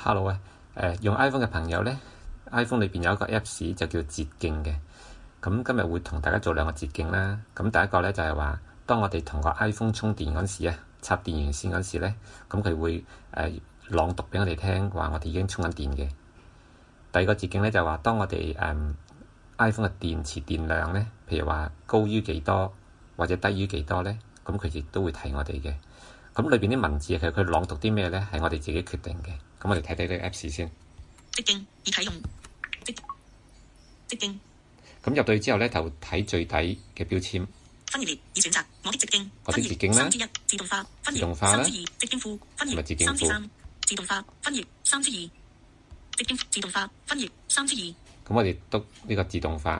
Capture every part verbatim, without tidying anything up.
Hello 啊，誒用 iPhone 嘅朋友呢 iPhone 裏邊有一個 Apps 就叫捷徑嘅。咁今日會同大家做兩個捷徑啦。咁第一個呢，就係話，當我哋同個 iPhone 充電嗰時啊，插電源線嗰時呢，咁佢會誒、呃、朗讀俾我哋聽，話我哋已經充緊電嘅。第二個捷徑呢，就係話，當我哋誒、嗯、iPhone 嘅電池電量呢，譬如話高於幾多或者低於幾多呢，咁佢亦都會提我哋嘅。咁裏邊啲文字其實佢朗讀啲咩呢？係我哋自己決定嘅。咁我哋睇睇呢個 Apps 先。 捷徑已啟用。捷捷徑。 咁入到去之後呢，就睇最底嘅標籤。 分頁列已選擇我的捷徑。 我的捷徑啦。 三之一自動化。分頁自動化啦。 三之二捷徑庫。分頁三之三自動化。分頁三之二捷徑自動化。分頁三之二。 咁我哋篤呢個自動化。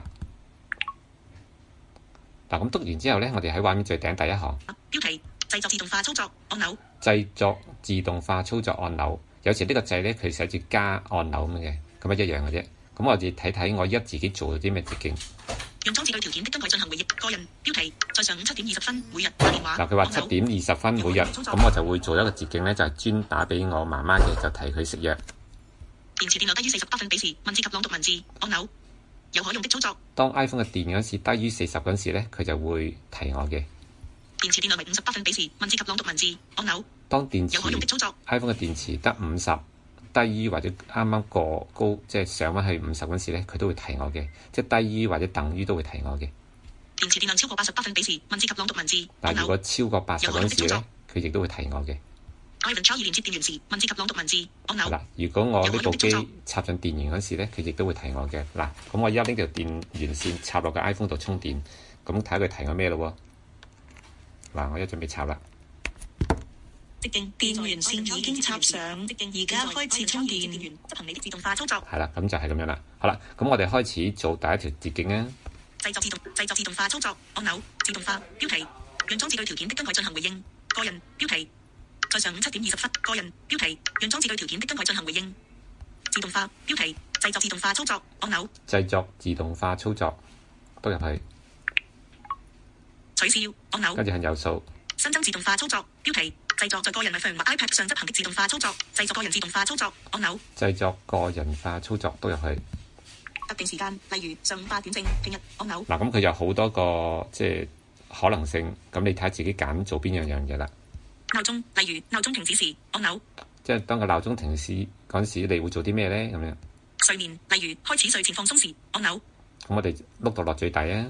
嗱，咁篤完之後呢，我哋喺畫面最頂第一行。 標題製作自動化操作按鈕。 製作自動化操作按鈕，有時呢個掣呢，佢寫住加按鈕咁嘅，咁啊一樣嘅啫。咁我哋睇睇我而家自己做咗啲咩捷徑。 讓裝置對條件的更改進行回憶。個人標題在上午七點二十分每日打電話。 嗱，佢話七點二十分每日，咁我就會做一個捷徑呢，就係專打俾我媽媽嘅，就提佢食藥。 電池電量低於四十百分比時，文字及朗讀文字按鈕有可用的操作。 當 iPhone 嘅電嗰時低於四十嗰時呢，佢就會提我嘅。 電池電量為五十百分比時，文字及朗讀文字按鈕當電池有可用的操作。 iPhone 嘅電池得五十，低於或者啱啱過高，即係上翻去五十嗰時呢，佢都會提我嘅，即係低於或者等於都會提我嘅。 電池電量超過八十百分比時，文字及朗讀文字但如果超過八十嗰時呢，佢亦都會提我嘅。 iPhone 超二連接電源時，文字及朗讀文字按鈕。 嗱，如果我呢部機插上電源嗰時呢，佢亦都會提我嘅。嗱，咁我而家呢條電源線插落個 iPhone 度充電，咁睇下佢提我咩咯喎？嗱，我一準備插啦。 捷徑電源線已經插上，而家開始充電。執行你的自動化操作。 係啦，咁就係咁樣啦。好啦，咁我哋開始做第一條捷徑啊。 製作自動製作自動化操作按鈕自動化標題讓裝置對條件的更改進行回應。個人標題在上午七點二十分。個人標題讓裝置對條件的更改進行回應。自動化標題製作自動化操作按鈕製作自動化操作都入去。 取消按鈕跟住向右數。 新增自動化操作標題製作在個人 iPhone 或 iPad 上執行的自動化操作。製作個人自動化操作按鈕製作個人化操作都入去。 特定時間，例如上午八點正，平日按鈕。 嗱，咁佢有好多個即係可能性，咁你睇下自己揀做邊樣樣嘢啦。 鬧鐘，例如鬧鐘停止時按鈕。 即係當個鬧鐘停止嗰陣時，你會做啲咩咧？咁樣。 睡眠，例如開始睡前放鬆時按鈕。 咁我哋碌到落最底啊。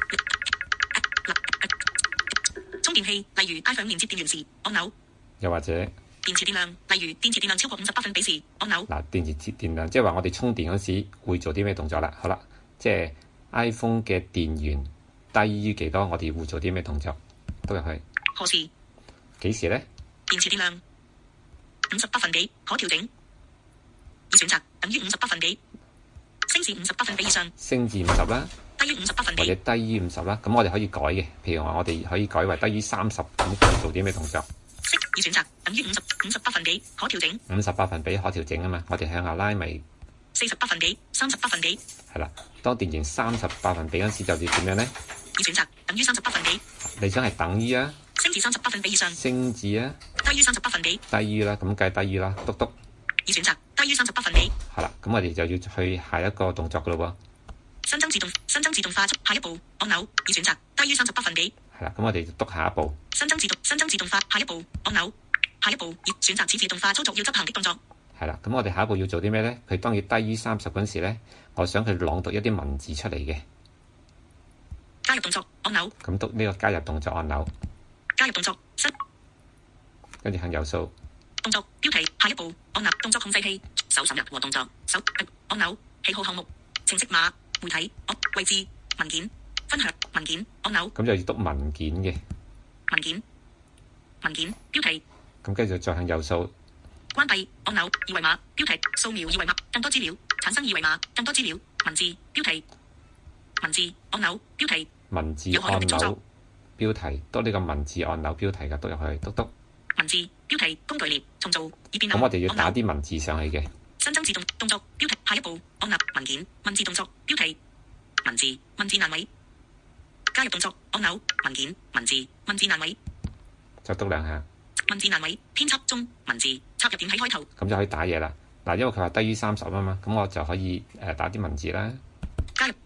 充電器，例如 iPhone 連接電源時按鈕。 又或者電池電量，例如電池電量超過五十百分比時按鈕。 嗱，電池電量即係話我哋充電嗰時會做啲咩動作啦？好啦，即係 iPhone 嘅電源低於幾多，我哋會做啲咩動作？都入去。 何時？ 幾時咧？ 電池電量五十百分比可調整，已選擇等於五十百分比，升至五十百分比以上。 升至五十啦。 低於五十百分比。 或者低於五十啦，咁我哋可以改嘅。譬如話，我哋可以改為低於三十，咁做啲咩動作？ 識已選擇等於五十五十百分比可調整。 五十百分比可調整啊嘛，我哋向下拉咪。 四十百分比、三十百分比。 係啦，當電源三十百分比嗰時就要點樣咧？ 已選擇等於三十百分比。 你想係等於啊？ 升至三十百分比以上。 升至啊？ 低於三十百分比。 低於啦，咁計低於啦，篤篤。 已選擇低於三十百分比。 係啦，咁我哋就要去下一個動作噶咯喎。 新增自動新增自動化下一步按鈕已選擇低於三十百分比。 係啦，咁我哋就篤下一步。 新增自動新增自動化下一步按鈕下一步已選擇此自動化操作要執行的動作。 係啦，咁我哋下一步要做啲咩咧？佢當然低於三十嗰陣時咧，我想佢朗讀一啲文字出嚟嘅。 加入動作按鈕。 咁篤呢個加入動作按鈕。 加入動作新。 跟住向右數。 動作標題下一步按鈕動作控制器搜尋日和動作搜按鈕喜好項目程式碼媒體位置文件分享文件按鈕。 咁就要篤文件嘅。 文件文件標題。 咁跟住再向右數。 關閉按鈕二維碼標題掃描二維碼更多資料產生二維碼更多資料文字標題文字按鈕標題文字按鈕標題篤呢個文字按鈕標題嘅篤入去篤篤文字標題工具列重做以便咁我哋要打啲文字上去嘅。 新增自動動作標題下一步按鈕文件文字動作標題文字文字欄位加入動作按鈕文件文字文字欄位就篤兩下。 文字欄位編輯中文字插入點喺開頭。 咁就可以打嘢啦。 嗱，因為佢話低於三十啊嘛，咁我就可以誒、呃、打啲文字啦。 加入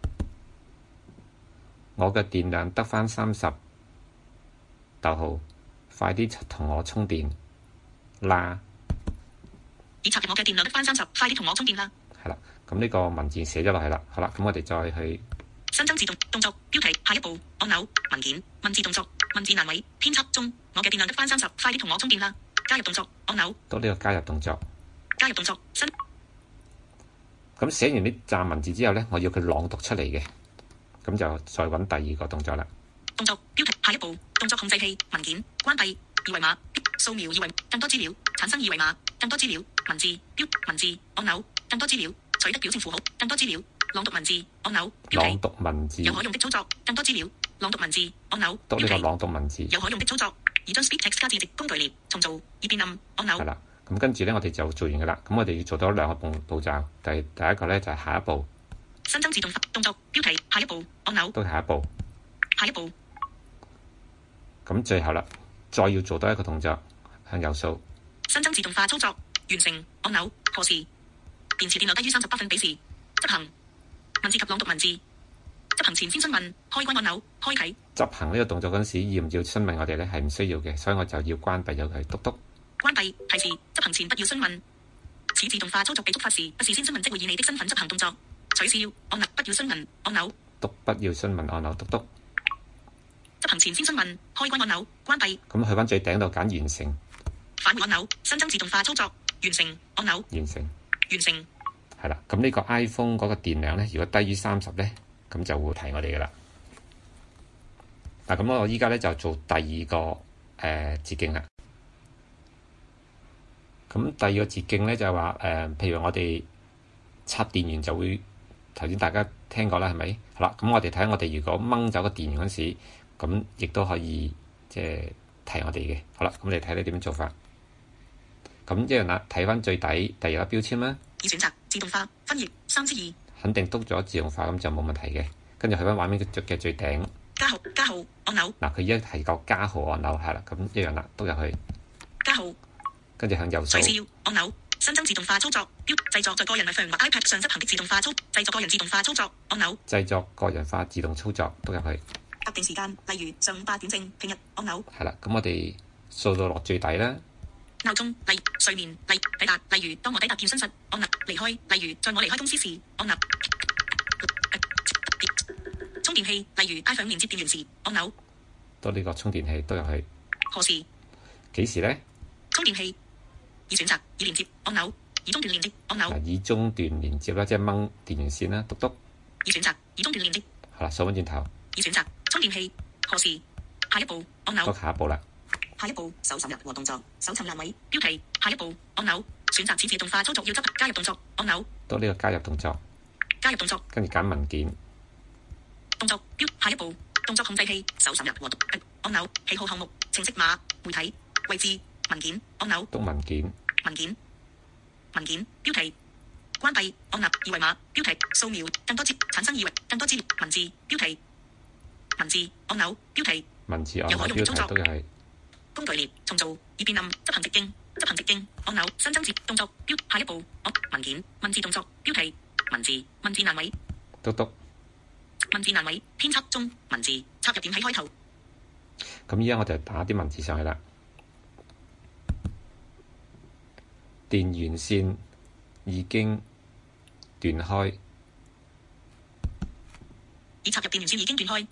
我嘅電量得返三十，逗號，快啲同我充電啦！ 已插入我嘅電量得返三十，快啲同我充電啦！ 係啦，咁呢個文字寫咗落去啦。好啦，咁我哋再去新增自動動作標題，下一步按鈕文件文字動作文字欄位編輯中，我嘅電量得返三十，快啲同我充電啦！加入動作按鈕到呢個加入動作。 加入動作新咁寫完呢站文字之後呢，我要佢朗讀出嚟嘅，咁就再揾第二個動作啦。 動作標題，下一步動作控制器文件關閉二維碼掃描二維更多資料產生二維碼更多資料文字標文字按鈕更多資料取得表情符號更多資料朗讀文字按鈕朗讀文字有可用的操作更多資料朗讀文字按鈕讀呢個朗讀文字有可用的操作而將 speak text 加字值工具列重做以便暗按鈕係啦。咁跟住呢，我哋就做完噶啦。咁我哋要做到兩個步步驟。第第一個呢，就係、是、下一步新增自動動作標題下一步按鈕都係下一步下一步咁最後啦，再要做多一個動作向右掃新增自動化操作完成按鈕何時電池電量低於三十百分比時執行文字及朗讀文字執行前先詢問開關按鈕開啟執行呢個動作嗰陣時要唔要詢問我哋呢？係唔需要嘅，所以我就要關閉咗佢。篤篤關閉提示執行前不要詢問。此自動化操作被觸發時，不事先詢問即會以你的身份執行動作。取消按鈕不要詢問按鈕篤不要詢問按鈕篤篤執行前先詢問開關按鈕關閉。 咁去翻最頂度揀完成返回按鈕新增自動化操作完成按鈕完成完成係啦。咁呢個 iPhone 嗰個電量呢，如果低於三十呢，咁就會提我哋噶啦。嗱，咁我依家呢，就做第二個誒、呃、捷徑啦。咁第二個捷徑咧就係話誒，譬如我哋插電源就會頭先大家聽過啦，係咪？好啦，咁我哋睇下我哋如果掹走個電源嗰時，咁亦都可以即係提我哋嘅。好啦，咁你睇你點樣做法？咁一樣啦，睇翻最底第二個標籤啦。 已選擇自動化分頁三之二， 肯定篤咗自動化咁就冇問題嘅。跟住去翻畫面嘅最嘅最頂加號加號按鈕嗱，佢一提個加號按鈕係啦，咁一樣啦，篤入去加號。 跟住向右掃取消按鈕新增自動化操作標製作在個人 iPhone 或 iPad 上執行的自動化操製作個人自動化操作按鈕製作個人化自動操作篤入去特定時間，例如上午八點正平日按鈕係啦。咁我哋掃到落最底啦。 鬧鐘例如睡眠例如抵達例如當我抵達健身室按鈕離開例如在我離開公司時按鈕充電器例如 iPhone 連接電源時按鈕到呢個充電器篤入去何時幾時呢？ 充電器已選擇已連接按鈕已中斷連接按鈕嗱，以中斷連接啦，即係掹電源線啦，篤篤已選擇已中斷連接好啦，掃翻轉頭已選擇充電器何時下一步按鈕篤下一步啦。 下一步搜尋日和動作搜尋欄位標題下一步按鈕選擇此自動化操作要執行加入動作按鈕到呢個加入動作加入動作跟住揀文件動作標下一步動作控制器搜尋日和按鈕喜好項目程式碼媒體位置文件按鈕篤文件文件文件標題關閉按鈕二維碼標題掃描更多資產生二維更多資料文字標題文字按鈕標題文字按有可鈕標題用的操作都係工具列重做以便暗執行直徑執行直徑按鈕新增字動作標下一步按文件文字動作標題文字文字欄位篤篤文字欄位編輯中文字插入點喺開頭。 咁依家我就打啲文字上去啦。電源線已經斷開， 已插入電源線已經斷開。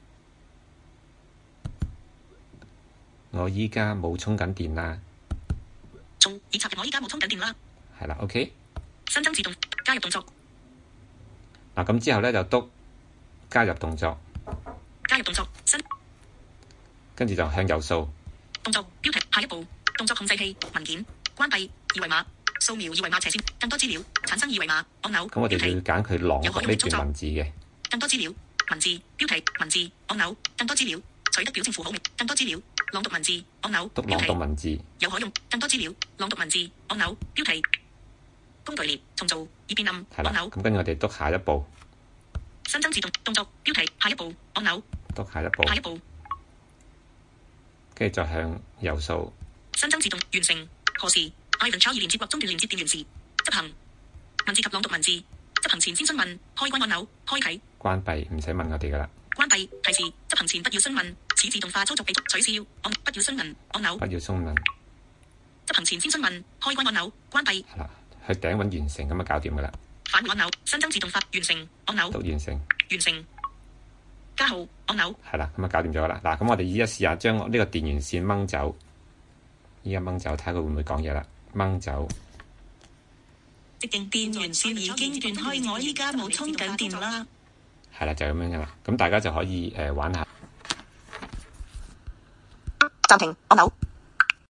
我依家冇充緊電啦。 從已插入我依家冇充緊電啦。 係啦 ，OK。 新增自動加入動作。 嗱，咁之後咧就篤加入動作， 加入動作新， 跟住就向右掃。 動作標題下一步動作控制器文件關閉二維碼掃描二維碼斜線更多資料產生二維碼按鈕咁我哋就要揀佢朗讀呢段文字嘅。 更多資料文字標題文字按鈕更多資料取得表情符號更多資料朗讀文字按鈕篤朗讀文字有可用更多資料朗讀文字按鈕標題工具列重做以便暗係啦。 按鈕咁跟住我哋篤下一步， 新增自動動作標題下一步按鈕篤下一步， 下一步跟住再向右掃。 新增自動完成何時 iPhone 超二連接或中斷連接電源時執執行文字及朗讀文字。執行前先詢問。開關按鈕。開啟。 關閉，唔使問我哋噶啦。 關閉提示。執行前不要詢問。此自動化操作被取消。按不要詢問按鈕。 不要詢問。 執行前先詢問。開關按鈕。關閉。 係啦，去頂揾完成咁就搞掂噶啦。 返回按鈕。新增自動化完成按鈕。 都完成。 完成。加號按钮。 係啦，咁啊搞掂咗啦。嗱，咁我哋依家試下將呢個電源線掹走。依家掹走，睇下佢會唔會講嘢啦。掹走。 直徑電源線已經斷開，我依家冇充緊電啦。 係啦，就咁樣噶啦。咁大家就可以誒、呃、玩下。 暫停按鈕。